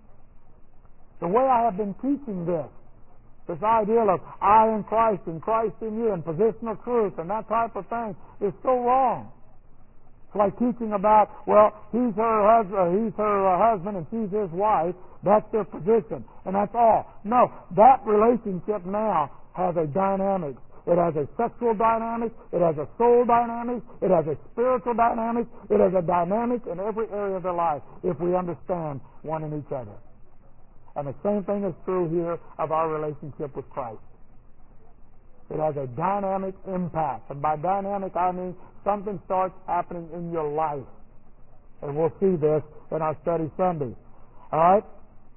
The way I have been teaching this idea of I in Christ and Christ in you and positional truth and that type of thing is so wrong. It's like teaching about, well, he's her husband and she's his wife. That's their position, and that's all. No, that relationship now has a dynamic. It has a sexual dynamic. It has a soul dynamic. It has a spiritual dynamic. It has a dynamic in every area of their life if we understand one in each other. And the same thing is true here of our relationship with Christ. It has a dynamic impact. And by dynamic, I mean something starts happening in your life. And we'll see this in our study Sunday. All right?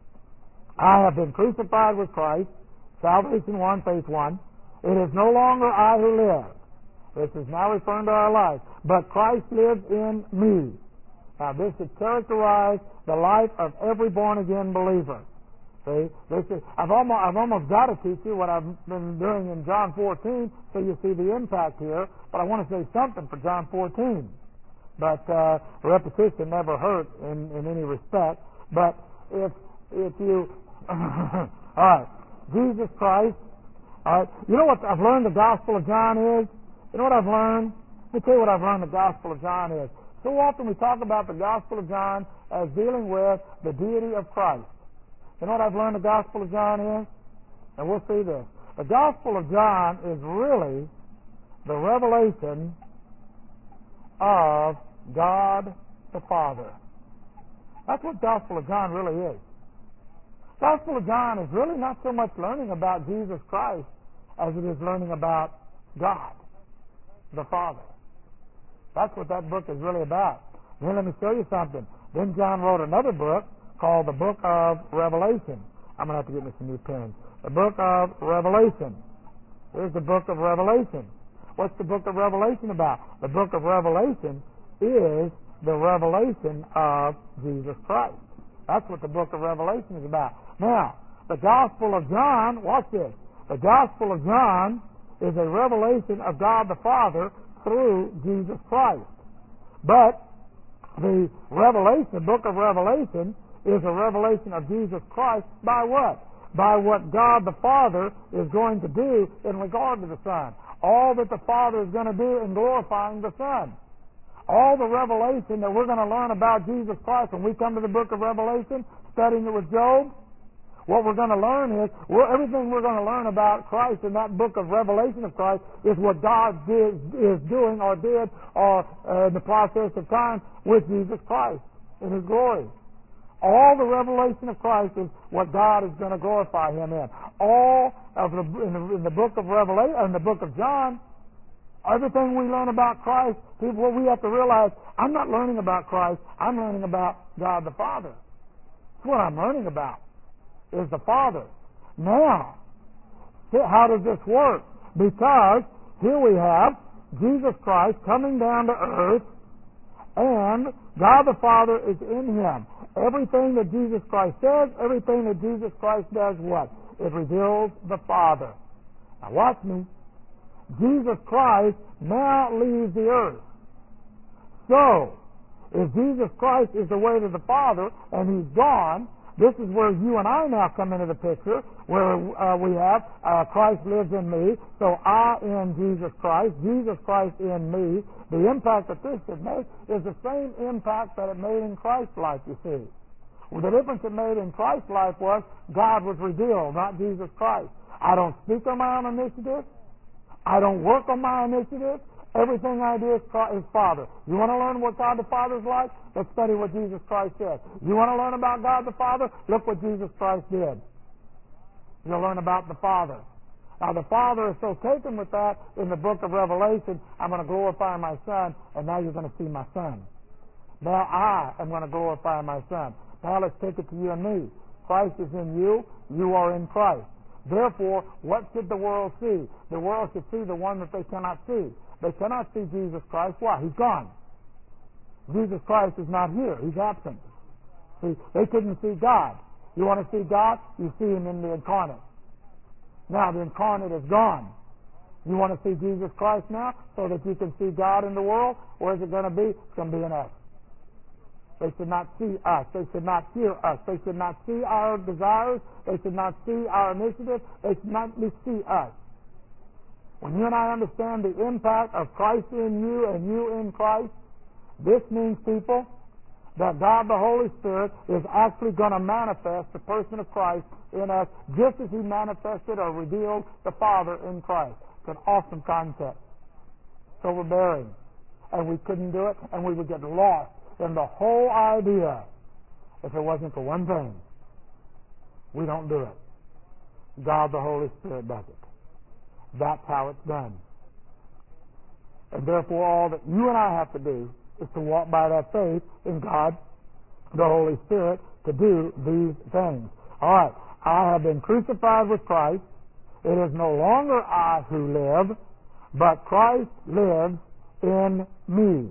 I have been crucified with Christ. Salvation 1, faith 1. It is no longer I who live. This is now referring to our life. But Christ lives in me. Now this should characterize the life of every born-again believer. See, I've almost got to teach you what I've been doing in John 14, so you see the impact here. But I want to say something for John 14. But repetition never hurts in any respect. But if you, all right, Jesus Christ. All right, you know what I've learned the Gospel of John is? You know what I've learned? Let me tell you what I've learned the Gospel of John is. So often we talk about the Gospel of John as dealing with the deity of Christ. You know what I've learned the Gospel of John is? And we'll see this. The Gospel of John is really the revelation of God the Father. That's what the Gospel of John really is. The Gospel of John is really not so much learning about Jesus Christ as it is learning about God the Father. That's what that book is really about. Then let me show you something. Then John wrote another book called the Book of Revelation. I'm going to have to get me some new pens. The Book of Revelation. Here's the Book of Revelation. What's the Book of Revelation about? The Book of Revelation is the revelation of Jesus Christ. That's what the Book of Revelation is about. Now, the Gospel of John, watch this. The Gospel of John is a revelation of God the Father through Jesus Christ. But the Revelation, the Book of Revelation, is a revelation of Jesus Christ by what? By what God the Father is going to do in regard to the Son. All that the Father is going to do in glorifying the Son. All the revelation that we're going to learn about Jesus Christ when we come to the Book of Revelation, studying it with Job, what we're going to learn is, everything we're going to learn about Christ in that book of Revelation of Christ is what God is doing or did or in the process of time with Jesus Christ in His glory. All the revelation of Christ is what God is going to glorify Him in. All of in the book of Revelation, in the book of John, everything we learn about Christ, what we have to realize, I'm not learning about Christ, I'm learning about God the Father. That's what I'm learning about, is the Father. Now, how does this work? Because here we have Jesus Christ coming down to earth, and God the Father is in Him. Everything that Jesus Christ says, everything that Jesus Christ does, what? It reveals the Father. Now watch me. Jesus Christ now leaves the earth. So, if Jesus Christ is the way to the Father, and He's gone, this is where you and I now come into the picture, where we have Christ lives in me, so I in Jesus Christ in me. The impact that this should make is the same impact that it made in Christ's life, you see. Well, the difference it made in Christ's life was God was revealed, not Jesus Christ. I don't speak on my own initiative. I don't work on my initiative. Everything I do is Father. You want to learn what God the Father is like? Let's study what Jesus Christ said. You want to learn about God the Father? Look what Jesus Christ did. You'll learn about the Father. Now, the Father is so taken with that in the book of Revelation, I'm going to glorify my Son, and now you're going to see my Son. Now I am going to glorify my Son. Now let's take it to you and me. Christ is in you. You are in Christ. Therefore, what should the world see? The world should see the one that they cannot see. They cannot see Jesus Christ. Why? He's gone. Jesus Christ is not here. He's absent. See, they couldn't see God. You want to see God? You see Him in the incarnate. Now the incarnate is gone. You want to see Jesus Christ now so that you can see God in the world? Where is it going to be? It's going to be in us. They should not see us. They should not hear us. They should not see our desires. They should not see our initiative. They should not see us. When you and I understand the impact of Christ in you and you in Christ, this means, people, that God the Holy Spirit is actually going to manifest the person of Christ in us just as He manifested or revealed the Father in Christ. It's an awesome concept. It's overbearing. And we couldn't do it, and we would get lost in the whole idea if it wasn't for one thing. We don't do it. God the Holy Spirit does it. That's how it's done. And therefore all that you and I have to do is to walk by that faith in God the Holy Spirit to do these things. All right. I have been crucified with Christ. It is no longer I who live, but Christ lives in me.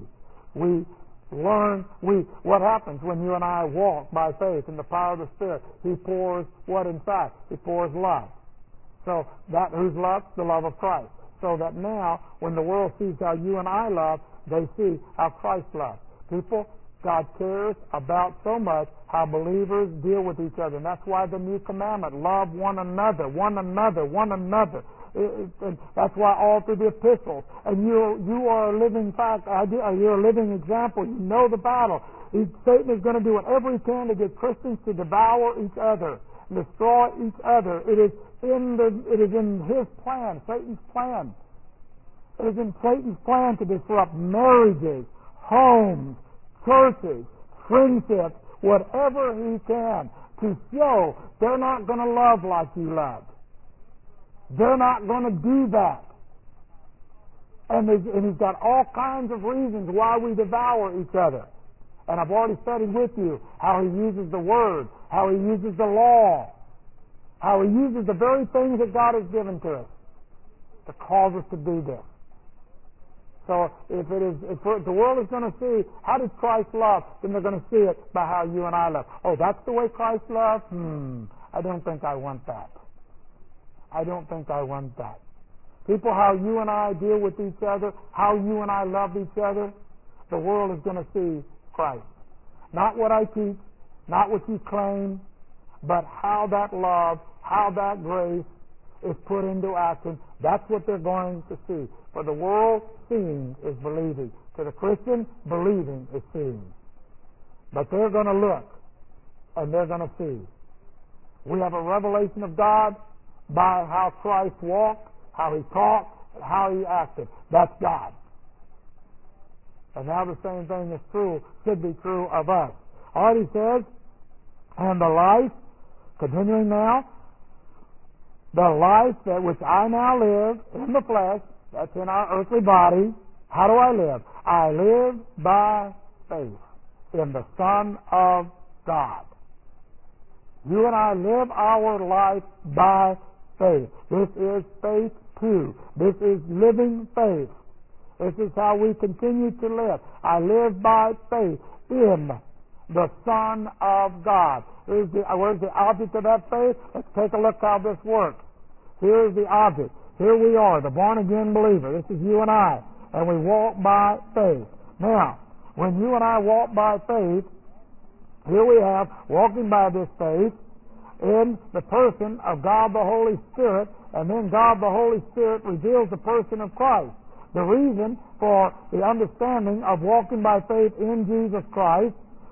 What happens when you and I walk by faith in the power of the Spirit? He pours what inside? He pours love. So that whose love? The love of Christ. So that now, when the world sees how you and I love, they see how Christ loves. People, God cares about so much how believers deal with each other. And that's why the new commandment, love one another, one another, one another. And that's why all through the epistles, and you are a living fact, you're a living example. You know the battle. Satan is going to do whatever he can to get Christians to devour each other, and destroy each other. It is in his plan, Satan's plan. It is in Satan's plan to disrupt marriages, homes, churches, friendships, whatever he can, to show they're not going to love like you love. They're not going to do that. And he's got all kinds of reasons why we devour each other. And I've already studied with you how he uses the Word, how he uses the law, how he uses the very things that God has given to us to cause us to do this. So if the world is going to see how did Christ love, then they're going to see it by how you and I love. Oh, that's the way Christ loved? I don't think I want that. I don't think I want that. People, how you and I deal with each other, how you and I love each other, the world is going to see Christ. Not what I teach, not what you claim, but how that love, how that grace is put into action. That's what they're going to see. For the world, seeing is believing. To the Christian, believing is seeing. But they're going to look, and they're going to see. We have a revelation of God by how Christ walked, how he talked, and how he acted. That's God. And now the same thing is true, should be true of us. All right, he says, and the life, continuing now, the life that which I now live in the flesh, that's in our earthly body, how do I live? I live by faith in the Son of God. You and I live our life by faith. This is faith too. This is living faith. This is how we continue to live. I live by faith in the Son of God. Where's the object of that faith? Let's take a look how this works. Here's the object. Here we are, the born-again believer. This is you and I. And we walk by faith. Now, when you and I walk by faith, here we have, walking by this faith, in the person of God the Holy Spirit, and then God the Holy Spirit reveals the person of Christ. The reason for the understanding of walking by faith in Jesus Christ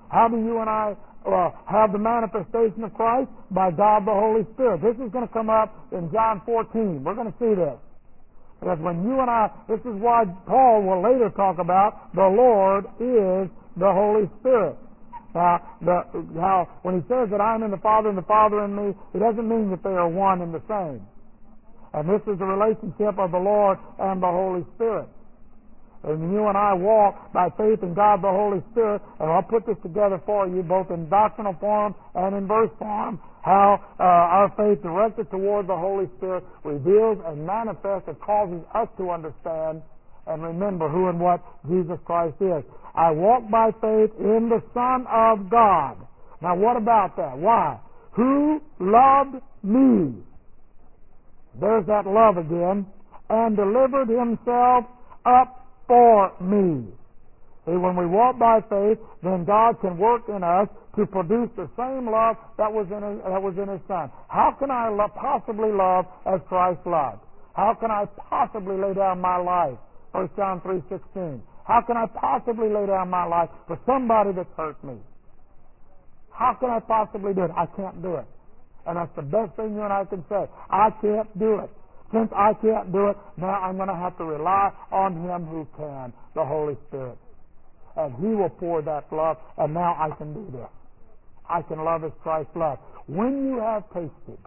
How do you and I have the manifestation of Christ? By God the Holy Spirit. This is going to come up in John 14. We're going to see this. Because when you and I, this is why Paul will later talk about the Lord is the Holy Spirit. How when he says that I'm in the Father and the Father in me, it doesn't mean that they are one and the same. And this is the relationship of the Lord and the Holy Spirit. And you and I walk by faith in God the Holy Spirit, and I'll put this together for you both in doctrinal form and in verse form, how our faith directed toward the Holy Spirit reveals and manifests and causes us to understand and remember who and what Jesus Christ is. I walk by faith in the Son of God. Now what about that? Why? Who loved me? There's that love again. And delivered himself up for me. See, when we walk by faith, then God can work in us to produce the same love that was in His Son. How can I possibly love as Christ loved? How can I possibly lay down my life? 1 John 3:16. How can I possibly lay down my life for somebody that's hurt me? How can I possibly do it? I can't do it. And that's the best thing you and I can say. I can't do it. Since I can't do it, now I'm going to have to rely on Him who can, the Holy Spirit. And He will pour that love, and now I can do this. I can love as Christ loved. When you have tasted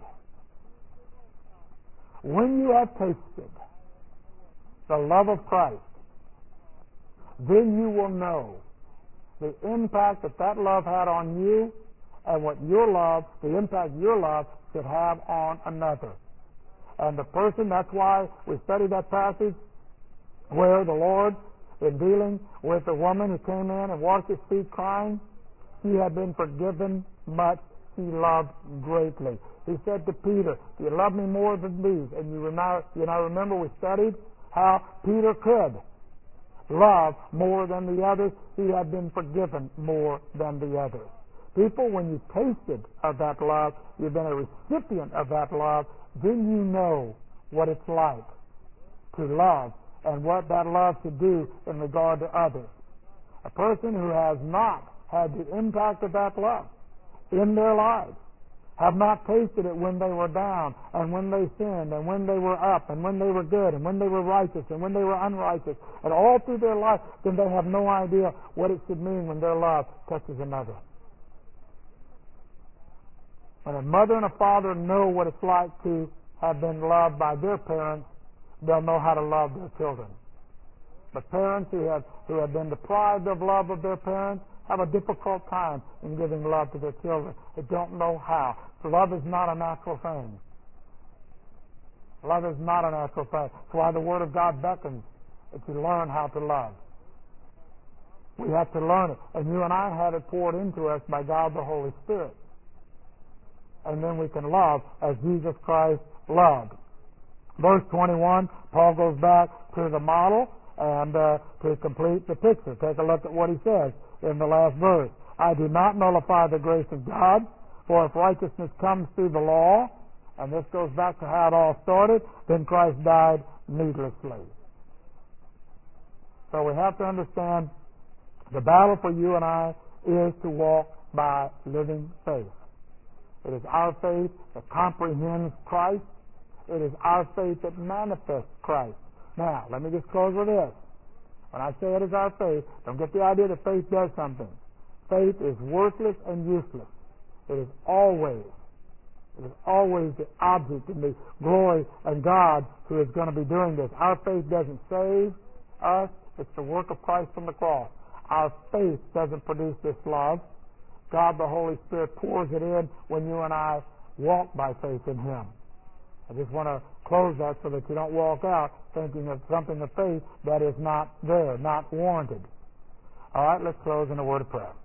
the love of Christ, then you will know the impact that love had on you and what the impact your love should have on another. And the person, that's why we studied that passage where the Lord, in dealing with the woman who came in and washed His feet crying, she had been forgiven much, she loved greatly. He said to Peter, do you love me more than these? And you remember we studied how Peter could love more than the others. He had been forgiven more than the others. People, when you tasted of that love, you've been a recipient of that love, then you know what it's like to love and what that love should do in regard to others. A person who has not had the impact of that love in their lives, have not tasted it when they were down, and when they sinned, and when they were up, and when they were good, and when they were righteous, and when they were unrighteous, and all through their life, then they have no idea what it should mean when their love touches another. When a mother and a father know what it's like to have been loved by their parents, they'll know how to love their children. But parents who have been deprived of love of their parents have a difficult time in giving love to their children. They don't know how. So love is not a natural thing. Love is not a natural thing. That's why the Word of God beckons that you learn how to love. We have to learn it. And you and I have it poured into us by God the Holy Spirit. And then we can love as Jesus Christ loved. Verse 21, Paul goes back to the model and to complete the picture. Take a look at what he says in the last verse. I do not nullify the grace of God, for if righteousness comes through the law, and this goes back to how it all started, then Christ died needlessly. So we have to understand the battle for you and I is to walk by living faith. It is our faith that comprehends Christ. It is our faith that manifests Christ. Now, let me just close with this. When I say it is our faith, don't get the idea that faith does something. Faith is worthless and useless. It is always the object and the glory of God who is going to be doing this. Our faith doesn't save us. It's the work of Christ on the cross. Our faith doesn't produce this love. God the Holy Spirit pours it in when you and I walk by faith in Him. I just want to close that so that you don't walk out thinking of something of faith that is not there, not warranted. All right, let's close in a word of prayer.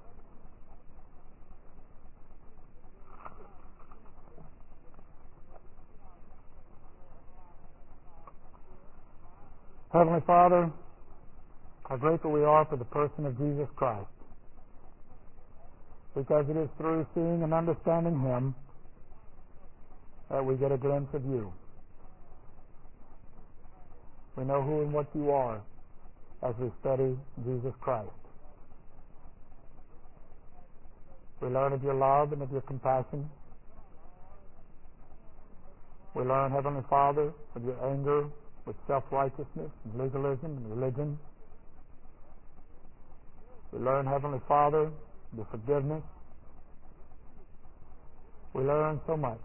Heavenly Father, how grateful we are for the person of Jesus Christ. Because it is through seeing and understanding Him that we get a glimpse of you. We know who and what you are as we study Jesus Christ. We learn of your love and of your compassion. We learn, Heavenly Father, of your anger with self-righteousness and legalism and religion. We learn, Heavenly Father, your forgiveness. We learn so much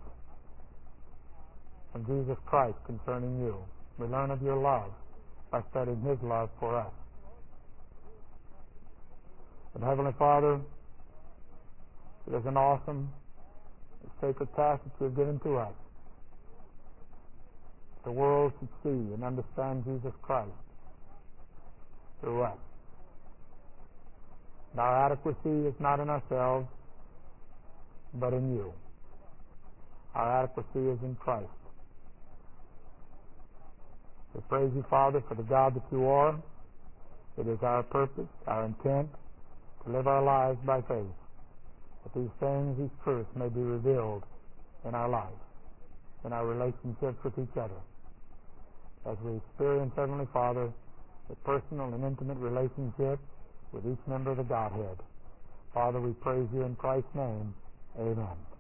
of Jesus Christ concerning you. We learn of your love by studying His love for us. And Heavenly Father, it is an awesome, sacred task that you have given to us. The world should see and understand Jesus Christ through us. And our adequacy is not in ourselves, but in you. Our adequacy is in Christ. We praise you, Father, for the God that you are. It is our purpose, our intent, to live our lives by faith, that these things, these truths may be revealed in our lives, in our relationships with each other, as we experience, Heavenly Father, a personal and intimate relationship with each member of the Godhead. Father, we praise you in Christ's name. Amen.